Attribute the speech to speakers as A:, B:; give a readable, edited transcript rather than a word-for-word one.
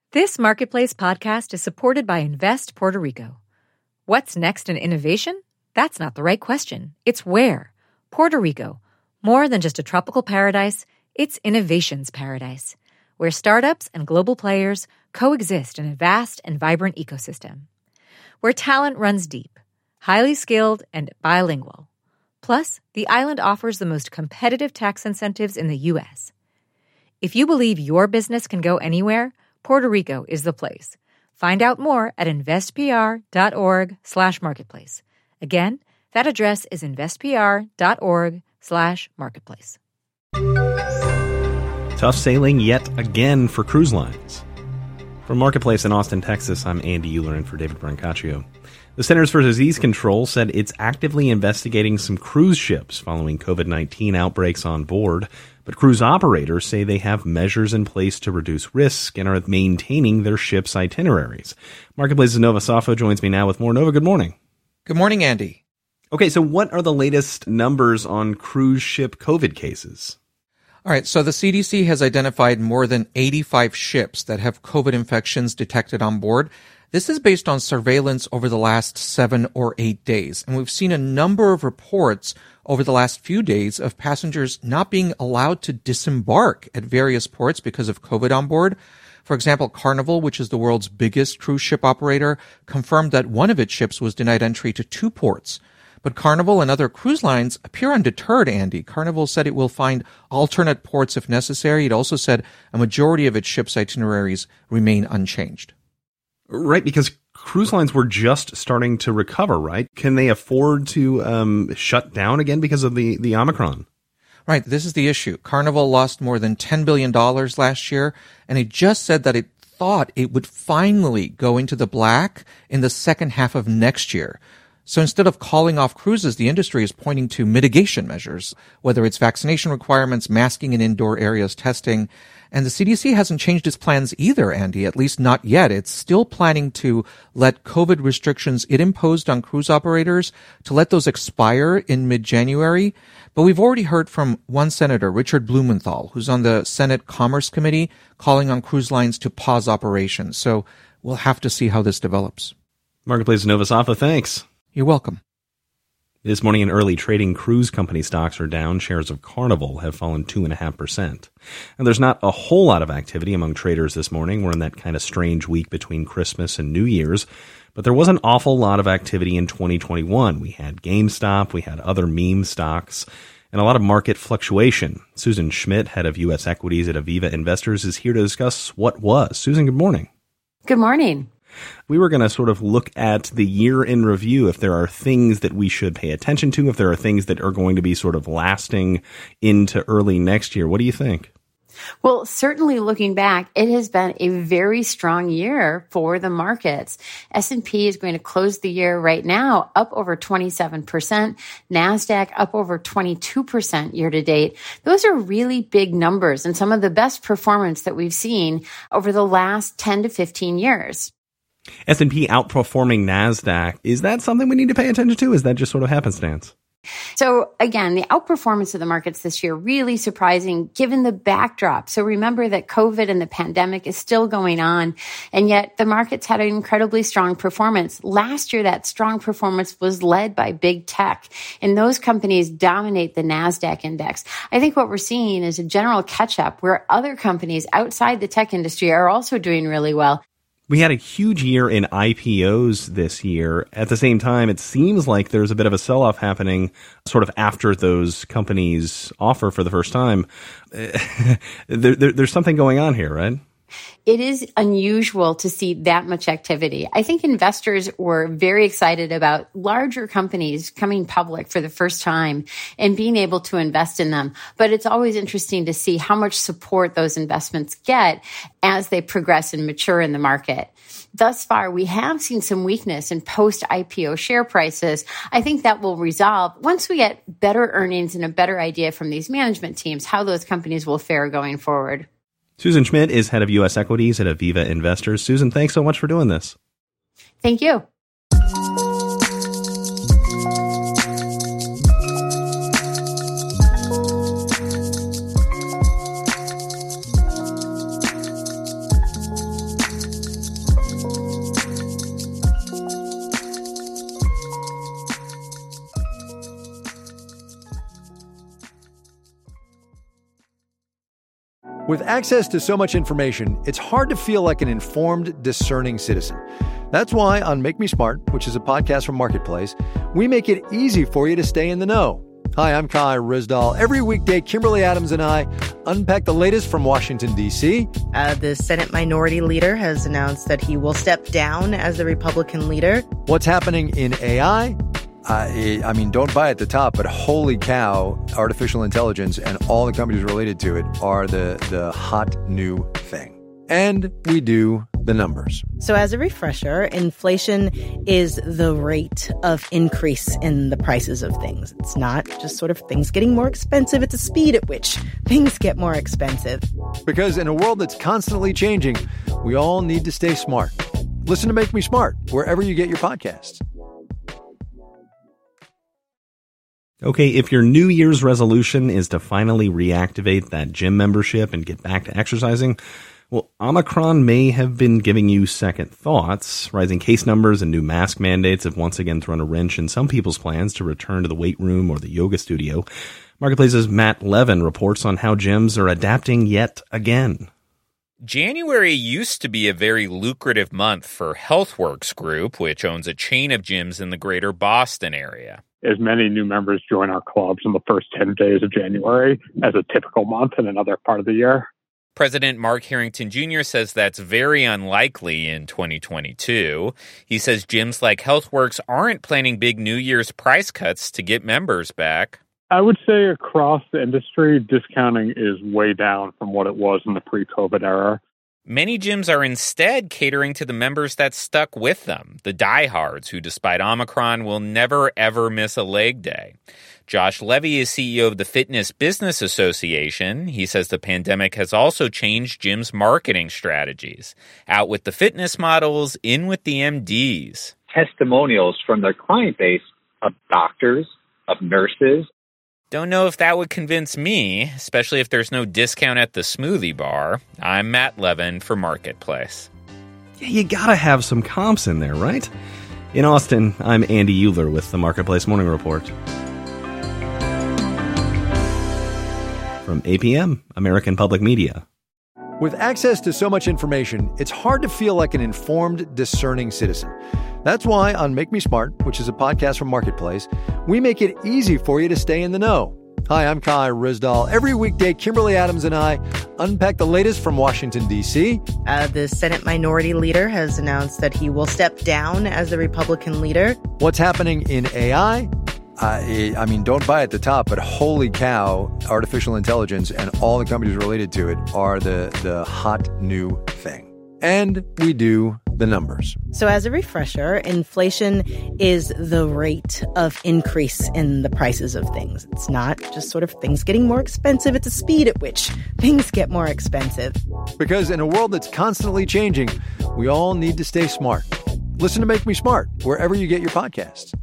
A: This Marketplace podcast is supported by Invest Puerto Rico. What's next in innovation? That's not the right question. It's where. Puerto Rico. More than just a tropical paradise, it's innovation's paradise, where startups and global players coexist in a vast and vibrant ecosystem. Where talent runs deep, highly skilled, and bilingual. Plus, the island offers the most competitive tax incentives in the U.S. If you believe your business can go anywhere, Puerto Rico is the place. Find out more at investpr.org/marketplace. Again, that address is investpr.org/marketplace.
B: Tough sailing yet again for cruise lines. From Marketplace in Austin, Texas, I'm Andy Euler in for David Brancaccio. The Centers for Disease Control said it's actively investigating some cruise ships following COVID-19 outbreaks on board. But cruise operators say they have measures in place to reduce risk and are maintaining their ships' itineraries. Marketplace's Nova Safo joins me now with more. Nova, good morning.
C: Good morning, Andy.
B: Okay, so what are the latest numbers on cruise ship COVID cases?
C: All right, so the CDC has identified more than 85 ships that have COVID infections detected on board. This is based on surveillance over the last 7 or 8 days. And we've seen a number of reports over the last few days of passengers not being allowed to disembark at various ports because of COVID on board. For example, Carnival, which is the world's biggest cruise ship operator, confirmed that one of its ships was denied entry to 2 ports. But Carnival and other cruise lines appear undeterred, Andy. Carnival said it will find alternate ports if necessary. It also said a majority of its ships' itineraries remain unchanged.
B: Right, because cruise lines were just starting to recover, right? Can they afford to shut down again because of the Omicron?
C: Right, this is the issue. Carnival lost more than $10 billion last year, and it just said that it thought it would finally go into the black in the second half of next year. So instead of calling off cruises, the industry is pointing to mitigation measures, whether it's vaccination requirements, masking in indoor areas, testing. And the CDC hasn't changed its plans either, Andy, at least not yet. It's still planning to let COVID restrictions it imposed on cruise operators, to let those expire in mid-January. But we've already heard from one senator, Richard Blumenthal, who's on the Senate Commerce Committee, calling on cruise lines to pause operations. So we'll have to see how this develops.
B: Marketplace Nova Safo, thanks.
C: You're welcome.
B: This morning in early trading, cruise company stocks are down. Shares of Carnival have fallen 2.5%. And there's not a whole lot of activity among traders this morning. We're in that kind of strange week between Christmas and New Year's. But there was an awful lot of activity in 2021. We had GameStop, we had other meme stocks, and a lot of market fluctuation. Susan Schmidt, head of U.S. equities at Aviva Investors, is here to discuss what was. Susan, good morning.
D: Good morning.
B: We were going to sort of look at the year in review, if there are things that we should pay attention to, if there are things that are going to be sort of lasting into early next year. What do you think?
D: Well, certainly looking back, it has been a very strong year for the markets. S&P is going to close the year right now up over 27%, NASDAQ up over 22% year to date. Those are really big numbers and some of the best performance that we've seen over the last 10 to 15 years.
B: S&P outperforming NASDAQ. Is that something we need to pay attention to? Is that just sort of happenstance?
D: So again, the outperformance of the markets this year, really surprising given the backdrop. So remember that COVID and the pandemic is still going on, and yet the markets had an incredibly strong performance. Last year, that strong performance was led by big tech, and those companies dominate the NASDAQ index. I think what we're seeing is a general catch-up where other companies outside the tech industry are also doing really well.
B: We had a huge year in IPOs this year. At the same time, it seems like there's a bit of a sell-off happening sort of after those companies offer for the first time. There's something going on here, right?
D: It is unusual to see that much activity. I think investors were very excited about larger companies coming public for the first time and being able to invest in them. But it's always interesting to see how much support those investments get as they progress and mature in the market. Thus far, we have seen some weakness in post-IPO share prices. I think that will resolve once we get better earnings and a better idea from these management teams how those companies will fare going forward.
B: Susan Schmidt is head of U.S. equities at Aviva Investors. Susan, thanks so much for doing this.
D: Thank you.
E: With access to so much information, it's hard to feel like an informed, discerning citizen. That's why on Make Me Smart, which is a podcast from Marketplace, we make it easy for you to stay in the know. Hi, I'm Kai Ryssdal. Every weekday, Kimberly Adams and I unpack the latest from Washington, D.C.
F: The Senate Minority Leader has announced that he will step down as the Republican leader.
E: What's happening in AI? I mean, don't buy at the top, but holy cow, artificial intelligence and all the companies related to it are the hot new thing. And we do the numbers.
F: So as a refresher, inflation is the rate of increase in the prices of things. It's not just sort of things getting more expensive. It's the speed at which things get more expensive.
E: Because in a world that's constantly changing, we all need to stay smart. Listen to Make Me Smart wherever you get your podcasts.
B: Okay, if your New Year's resolution is to finally reactivate that gym membership and get back to exercising, well, Omicron may have been giving you second thoughts. Rising case numbers and new mask mandates have once again thrown a wrench in some people's plans to return to the weight room or the yoga studio. Marketplace's Matt Levin reports on how gyms are adapting yet again.
G: January used to be a very lucrative month for HealthWorks Group, which owns a chain of gyms in the greater Boston area.
H: As many new members join our clubs in the first 10 days of January as a typical month in another part of the year.
G: President Mark Harrington Jr. says that's very unlikely in 2022. He says gyms like HealthWorks aren't planning big New Year's price cuts to get members back.
H: I would say across the industry, discounting is way down from what it was in the pre-COVID era.
G: Many gyms are instead catering to the members that stuck with them, the diehards who, despite Omicron, will never, ever miss a leg day. Josh Levy is CEO of the Fitness Business Association. He says the pandemic has also changed gyms' marketing strategies. Out with the fitness models, in with the MDs.
I: Testimonials from their client base of doctors, of nurses.
G: Don't know if that would convince me, especially if there's no discount at the smoothie bar. I'm Matt Levin for Marketplace.
B: Yeah, you gotta have some comps in there, right? In Austin, I'm Andy Euler with the Marketplace Morning Report. From APM, American Public Media.
E: With access to so much information, it's hard to feel like an informed, discerning citizen. That's why on Make Me Smart, which is a podcast from Marketplace, we make it easy for you to stay in the know. Hi, I'm Kai Ryssdal. Every weekday, Kimberly Adams and I unpack the latest from Washington, D.C.
F: The Senate Minority Leader has announced that he will step down as the Republican leader.
E: What's happening in AI? I mean, don't buy at the top, but holy cow, artificial intelligence and all the companies related to it are the hot new thing. And we do the numbers.
F: So as a refresher, inflation is the rate of increase in the prices of things. It's not just sort of things getting more expensive. It's the speed at which things get more expensive.
E: Because in a world that's constantly changing, we all need to stay smart. Listen to Make Me Smart wherever you get your podcasts.